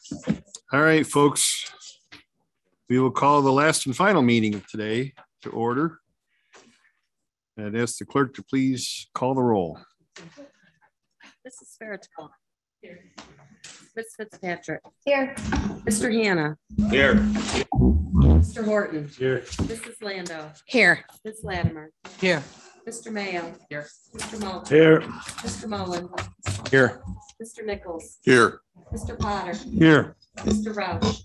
All right, folks. We will call the last and final meeting of today to order. And I'd ask the clerk to please call the roll. Mrs. Fairchild. Here. Ms. Fitzpatrick. Here. Mr. Hannah. Here. Mr. Horton. Here. Mrs. Landau. Here. Ms. Latimer. Here. Mr. Mayo. Here. Mr. Mulch. Here. Mr. Mullen. Here. Mr. Nichols. Here. Mr. Potter. Here. Mr. Roush.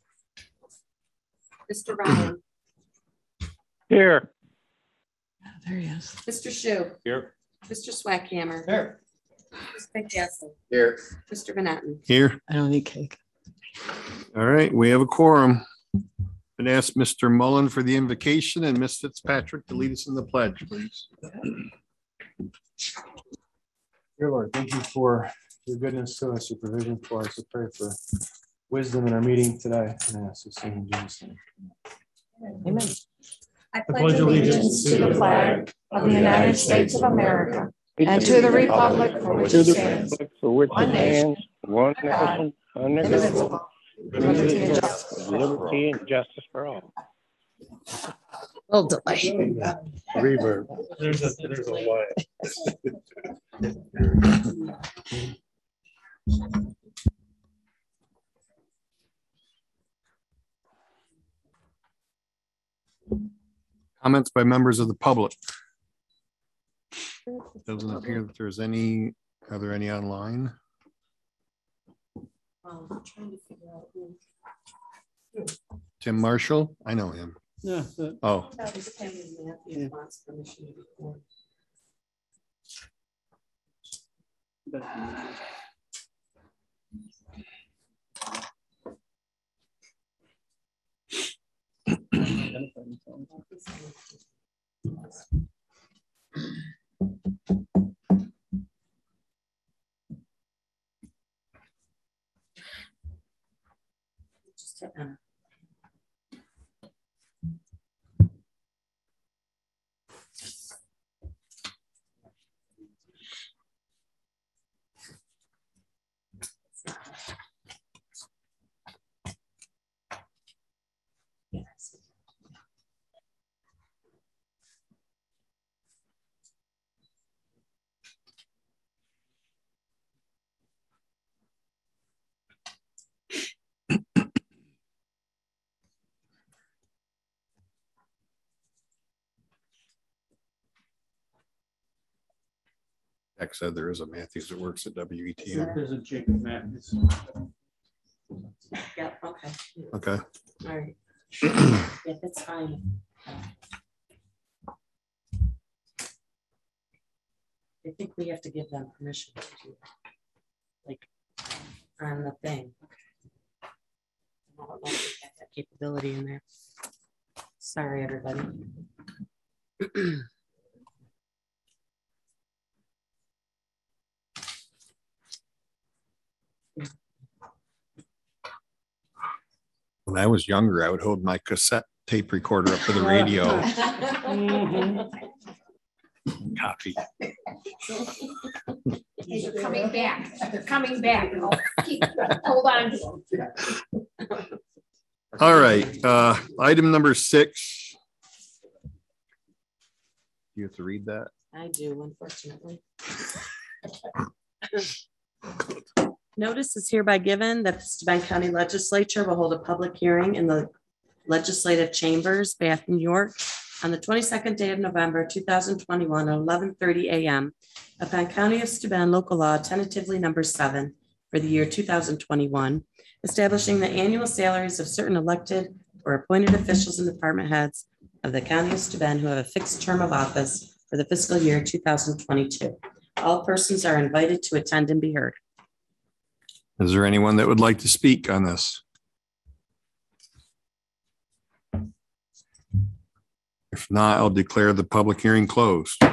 Mr. Ryan. Here. There he is. Mr. Shu. Here. Mr. Swackhammer. Here. Mr. Castle. Here. Mr. Van Etten. Here. I don't need cake. All right, we have a quorum. And ask Mr. Mullen for the invocation and Ms. Fitzpatrick to lead us in the pledge, please. Dear Lord, thank you for your goodness to us, your provision for us. I pray for wisdom in our meeting today. And I ask this in Jesus' name. Amen. I pledge allegiance to the flag of the United States of America and to the republic for which it stands, one nation, one nation, indivisible, with liberty and justice for all. liberty and justice for all. Little delay. Reverb. There's a way. Comments by members of the public. Doesn't appear that there's any. Are there any online? I'm trying to figure out who. Tim Marshall? I know him. Yeah. Oh, That was Kevin Matthews wants permission to record. Just hit enter. Yes. Jack said there is a Matthews that works at WETN. There's a Jacob Matthews. Yeah, okay. Okay. All right. Yeah, that's fine. I think we have to give them permission to do that. Like on the thing. I don't know if we have that capability in there. Sorry, everybody. When I was younger, I would hold my cassette tape recorder up to the radio. Copy. They're coming back. They're coming back. Hold on. All right, item number 6. You have to read that. I do, unfortunately. Notice is hereby given that the Steuben County Legislature will hold a public hearing in the Legislative Chambers, Bath, New York, on the 22nd day of November, 2021 at 11:30 a.m. upon County of Steuben Local Law tentatively number 7 for the year 2021, establishing the annual salaries of certain elected or appointed officials and department heads of the County of Steuben who have a fixed term of office for the fiscal year 2022. All persons are invited to attend and be heard. Is there anyone that would like to speak on this? If not, I'll declare the public hearing closed.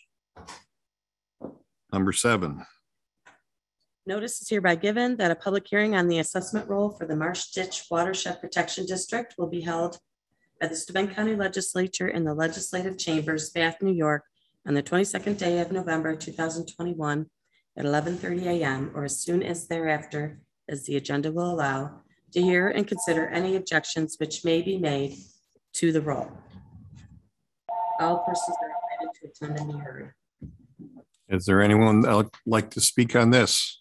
Number 7. Notice is hereby given that a public hearing on the assessment roll for the Marsh Ditch Watershed Protection District will be held by the Steuben County Legislature in the Legislative Chambers, Bath, New York, on the 22nd day of November, 2021 at 11:30 a.m. or as soon as thereafter as the agenda will allow, to hear and consider any objections which may be made to the roll. All persons are invited to attend and be heard. Is there anyone that would like to speak on this?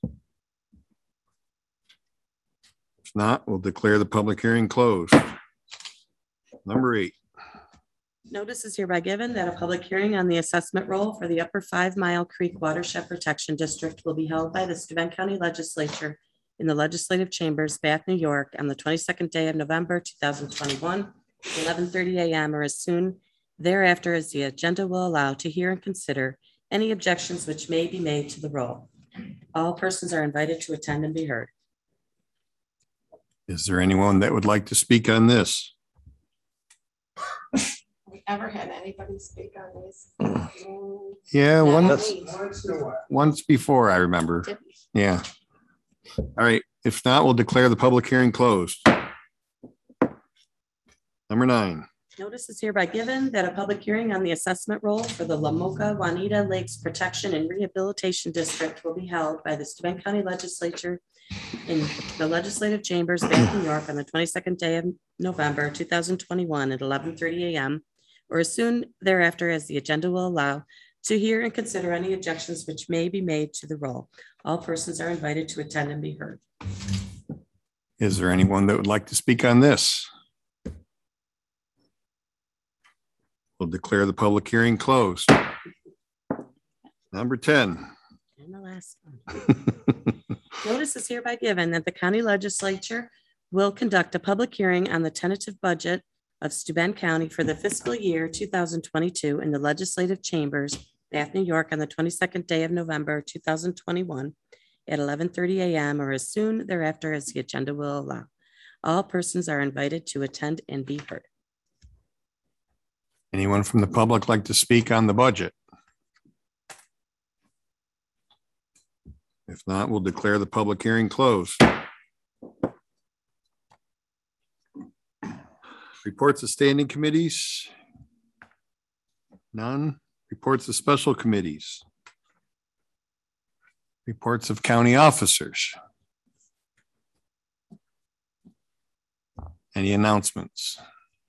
If not, we'll declare the public hearing closed. Number 8. Notice is hereby given that a public hearing on the assessment roll for the Upper 5 Mile Creek Watershed Protection District will be held by the Steuben County Legislature in the Legislative Chambers, Bath, New York, on the 22nd day of November, 2021, 11:30 a.m. or as soon thereafter as the agenda will allow, to hear and consider any objections which may be made to the roll. All persons are invited to attend and be heard. Is there anyone that would like to speak on this? We ever had anybody speak on these? Yeah, Not once before, I remember. Did Yeah. All right. If not, we'll declare the public hearing closed. Number 9. Notice is hereby given that a public hearing on the assessment roll for the La Mocha Juanita Lakes Protection and Rehabilitation District will be held by the Steuben County Legislature in the Legislative Chambers, Bath, New York, on the 22nd day of November, 2021 at 11:30 a.m. or as soon thereafter as the agenda will allow, to hear and consider any objections which may be made to the roll. All persons are invited to attend and be heard. Is there anyone that would like to speak on this? We'll declare the public hearing closed. Number 10. And the last one. Notice is hereby given that the county legislature will conduct a public hearing on the tentative budget of Steuben County for the fiscal year 2022 in the Legislative Chambers, Bath, New York, on the 22nd day of November, 2021 at 11:30 a.m. or as soon thereafter as the agenda will allow. All persons are invited to attend and be heard. Anyone from the public like to speak on the budget? If not, we'll declare the public hearing closed. Reports of standing committees? None. Reports of special committees? Reports of county officers? Any announcements?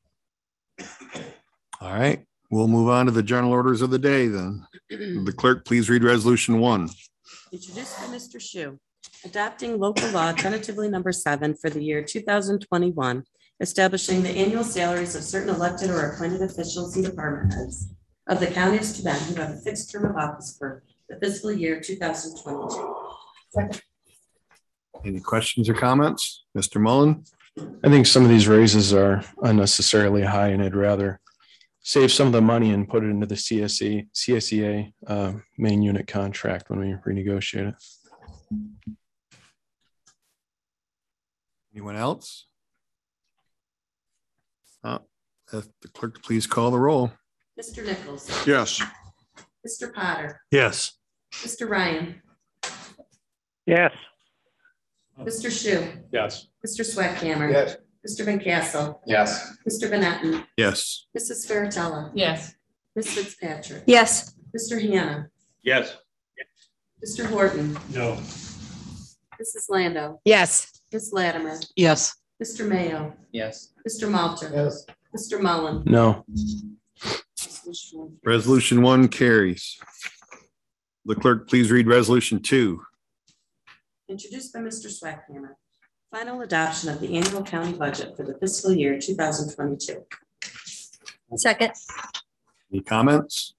All right, we'll move on to the general orders of the day then. The clerk, please read resolution 1. Introduced by Mr. Shu, adopting local law tentatively number 7 for the year 2021, establishing the annual salaries of certain elected or appointed officials and department heads of the county of Steuben who have a fixed term of office for the fiscal year 2022. Any questions or comments? Mr. Mullen? I think some of these raises are unnecessarily high, and I'd rather save some of the money and put it into the CSEA main unit contract when we renegotiate it. Anyone else? If the clerk, please call the roll. Mr. Nichols, Yes. Mr. Potter, Yes. Mr. Ryan, Yes. Mr. Shu, Yes. Mr. Swackhammer. Yes. Mr. Van Castle, Yes. Mr. Van Etten, Yes. Mrs. Fairtella, Yes. Ms. Fitzpatrick, Yes. Mr. Hannah, Yes. Mr. Horton, No. Mrs. Lando, Yes. Ms. Latimer, Yes. Mr. Mayo, Yes. Mr. Malter. Yes. Mr. Mullen. No. Resolution 1 carries. The clerk, please read resolution 2. Introduced by Mr. Swackhammer. Final adoption of the annual county budget for the fiscal year 2022. Second. Any comments?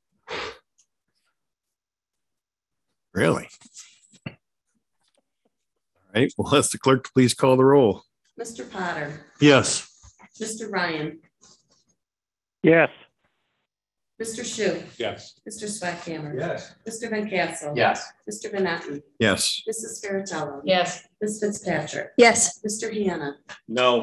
Really? All right, well, ask the clerk to please call the roll. Mr. Potter, Yes. Mr. Ryan, Yes. Mr. Shu, Yes. Mr. Swackhammer. Yes. Mr. Van Castle. Yes. Mr. Van Etten, Yes. Mrs. Fairtella. Yes. Ms. Fitzpatrick, Yes. Mr. Hannah, No.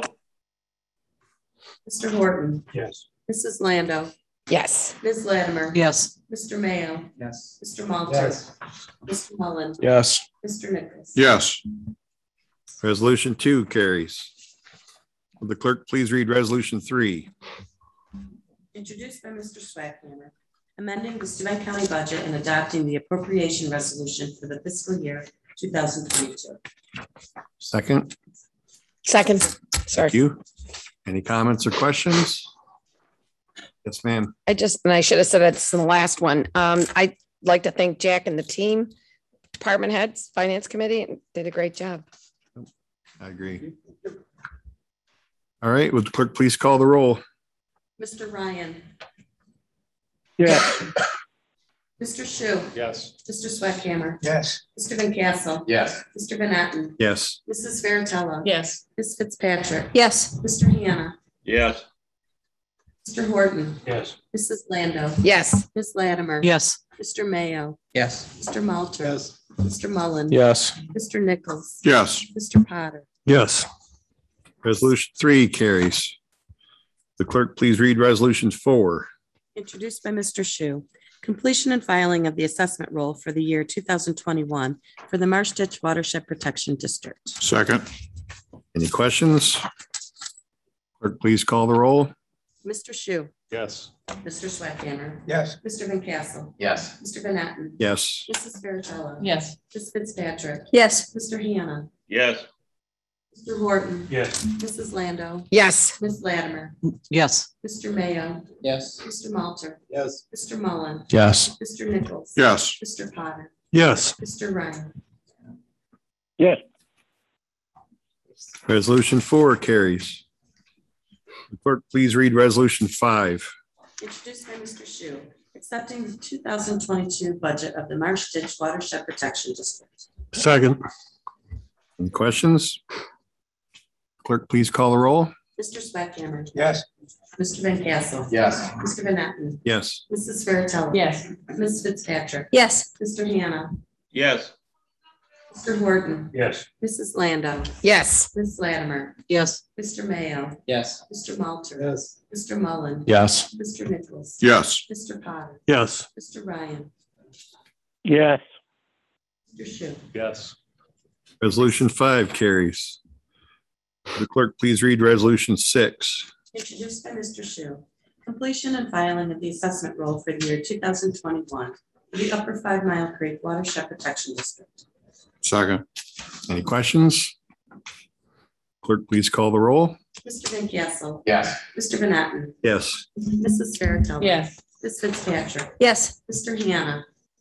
Mr. Horton, Yes. Mrs. Lando, Yes. Ms. Latimer. Yes. Mr. Mayo, Yes. Mr. Malter. Yes. Mr. Mullen, Yes. Mr. Nichols. Yes. Resolution 2 carries. Will the clerk please read resolution 3? Introduced by Mr. Swackhammer, amending the Steuben County budget and adopting the appropriation resolution for the fiscal year 2022. Second, Second, sorry. thank you. Any comments or questions? Yes, ma'am. I should have said it's the last one. I'd like to thank Jack and the team, department heads, finance committee, did a great job. I agree. All right, would the clerk please call the roll? Mr. Ryan, Yes. Mr. Shu, Yes. Mr. Sweathammer, Yes. Mr. Van Castle, Yes. Mr. Van Etten, Yes. Mrs. Fairtella. Yes. Ms. Fitzpatrick, Yes. Mr. Hannah, Yes. Mr. Horton, Yes. Mrs. Lando, Yes. Ms. Latimer. Yes. Mr. Mayo, Yes. Mr. Malter. Mr. Mullen. Yes. Mr. Nichols. Yes. Mr. Potter. Yes. Resolution 3 carries. The clerk please read resolution 4. Introduced by Mr. Shu. Completion and filing of the assessment roll for the year 2021 for the Marsh Ditch Watershed Protection District. Second. Any questions? Clerk, please call the roll. Mr. Shu, Yes. Mr. Sweathammer, Yes. Mr. Van Castle, Yes. Mr. Van Etten, Yes. Mrs. Fairchild. Yes. Ms. Fitzpatrick, Yes. Mr. Hannah, Yes. Mr. Horton, Yes. Mrs. Lando, Yes. Ms. Latimer, Yes. Mr. Mayo, Yes. Mr. Malter, Yes. Mr. Mullen, Yes. Mr. Nichols. Yes. Mr. Potter, Yes. Mr. Ryan. Yes. Resolution 4 carries. The clerk, please read resolution 5. Introduced by Mr. Shu, accepting the 2022 budget of the Marsh Ditch Watershed Protection District. Second. Any questions? Clerk, please call the roll. Mr. Sweathammer. Yes. Mr. Van Castle. Yes. Mr. Van Etten. Yes. Mrs. Fairchild. Yes. Ms. Fitzpatrick. Yes. Mr. Hannah. Yes. Mr. Horton. Yes. Mrs. Lando. Yes. Ms. Latimer. Yes. Mr. Mayo. Yes. Mr. Malter. Yes. Mr. Mullen. Yes. Mr. Nichols. Yes. Mr. Potter. Yes. Mr. Ryan. Yes. Mr. Shu. Yes. Resolution 5 carries. The clerk, please read resolution 6. Introduced by Mr. Shu. Completion and filing of the assessment roll for the year 2021 for the Upper 5 Mile Creek Watershed Protection District. Second. Any questions? Clerk, please call the roll. Mr. Van Castle. Yes. Mr. Van Etten. Yes. Mrs. Fairchild. Yes. Ms. Fitzpatrick. Yes. Mr. Hannah.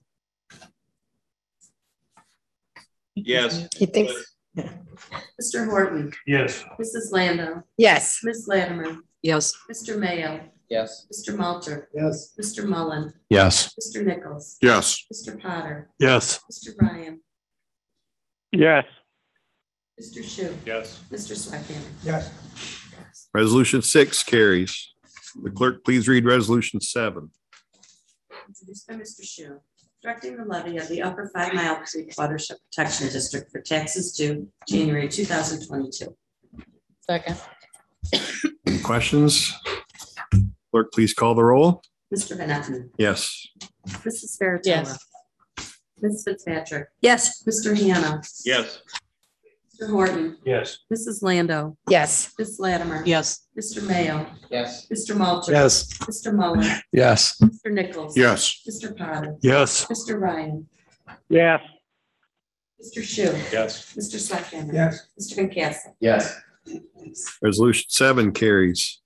Yes. He thinks, Mr. Horton. Yes. Mrs. Lando. yes. Ms. Latimer. Yes. Mr. Mayo. Yes. Mr. Malter. Yes. Mr. Mullen. Yes. Mr. Nichols. Yes. Mr. Potter. Yes. Mr. Ryan. Yes. Mr. Shu. Yes. Mr. Sweathammer. Yes. Resolution 6 carries. The clerk, please read resolution 7. Introduced by Mr. Shu, directing the levy of the Upper 5 Mile Creek Watershed Protection District for taxes due January 2022. Second. Any questions? Clerk, please call the roll. Mr. Van Etten. Yes. Mrs. Fairchild. Yes. Ms. Fitzpatrick. Yes. Mr. Hannah. Yes. Mr. Horton. Yes. Mrs. Lando. Yes. Ms. Latimer. Yes. Mr. Mayo. Yes. Mr. Malter. Yes. Mr. Mullen. Yes. Mr. Nichols. Yes. Mr. Potter. Yes. Mr. Ryan. Yes. Mr. Shu. Yes. Mr. Sweathammer. Yes. Mr. Van Castle. Yes. Resolution 7 carries.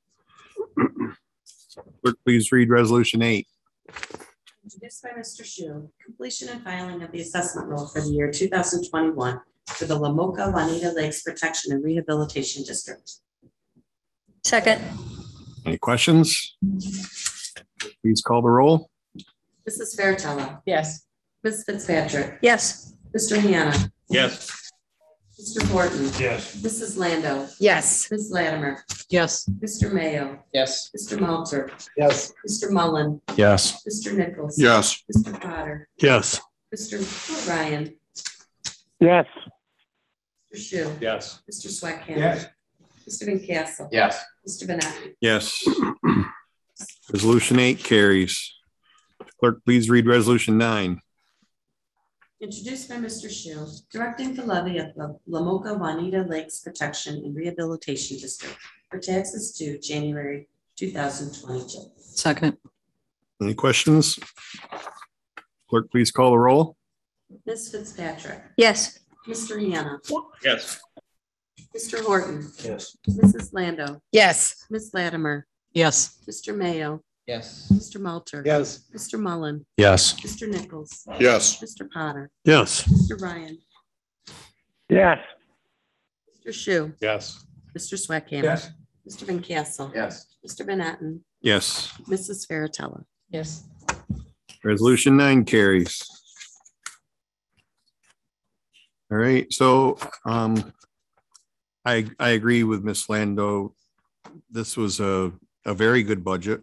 Clerk, please read resolution 8. Introduced by Mr. Shu, completion and filing of the assessment roll for the year 2021 for the Lamoka Juanita Lakes Protection and Rehabilitation District. Second. Any questions? Please call the roll. Mrs. Fairtella. Yes. Ms. Fitzpatrick. Yes. Mr. Hannah. Yes. Mr. Horton. Yes. Mrs. Lando. Yes. Ms. Latimer. Yes. Mr. Mayo. Yes. Mr. Malter. Yes. Mr. Mullen. Yes. Mr. Nichols. Yes. Mr. Potter. Yes. Mr. Ryan. Yes. Mr. Shu. Yes. Mr. Sweathammer. Yes. Mr. Van Castle. Yes. Mr. Van Etten. Yes. Resolution 8 carries. Clerk, please read resolution 9. Introduced by Mr. Shu, directing the levy of the Lamoka Juanita Lakes Protection and Rehabilitation District for taxes due January 2022. Second. Any questions? Clerk, please call the roll. Ms. Fitzpatrick, Yes. Mr. Hannah, Yes. Mr. Horton, Yes. Mrs. Lando, Yes. Ms. Latimer, Yes. Mr. Mayo, Yes. Mr. Malter. Yes. Mr. Mullen, Yes. Mr. Nichols, Yes. Mr. Potter, Yes. Mr. Ryan, yes, Mr. Shu, Yes. Mr. Sweatcamp. Yes. Mr. Van Castle. Yes. Mr. Van Etten, Yes. Mrs. Fairtella. Yes. Resolution 9 carries. All right, so I agree with Ms. Lando. This was a very good budget.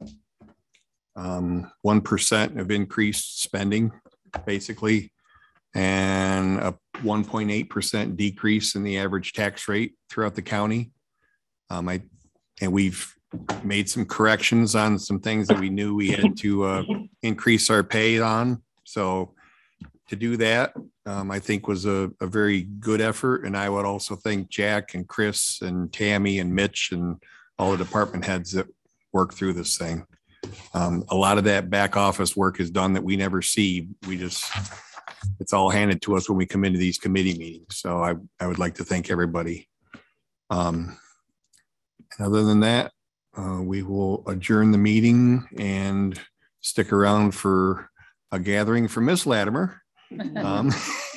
1% of increased spending, basically, and a 1.8% decrease in the average tax rate throughout the county. And we've made some corrections on some things that we knew we had to increase our pay on. So to do that, I think was a very good effort. And I would also thank Jack and Chris and Tammy and Mitch and all the department heads that work through this thing. A lot of that back office work is done that we never see. It's all handed to us when we come into these committee meetings. So I would like to thank everybody. Other than that, we will adjourn the meeting and stick around for a gathering for Miss Latimer. And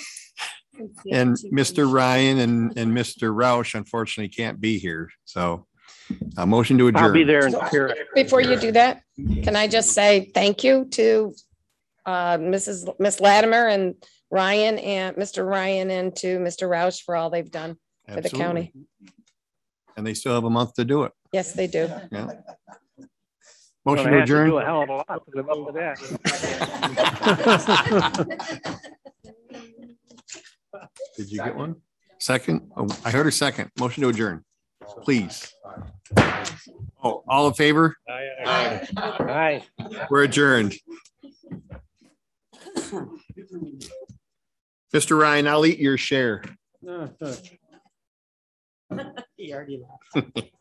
Mr. Ryan and Mr. Roush unfortunately can't be here. So a motion to adjourn. I'll be there in spirit. Before you do that, can I just say thank you to Miss Latimer and Ryan and Mr. Ryan and to Mr. Roush for all they've done for the county. Absolutely. And they still have a month to do it. Yes, they do. Yeah. Well, Motion they to have to adjourn. do a hell of a lot to live up to that. Did you get one? Second? Oh, I heard a second. Motion to adjourn, please. Oh, all in favor? Aye. We're adjourned. Mr. Ryan, I'll eat your share. He already left.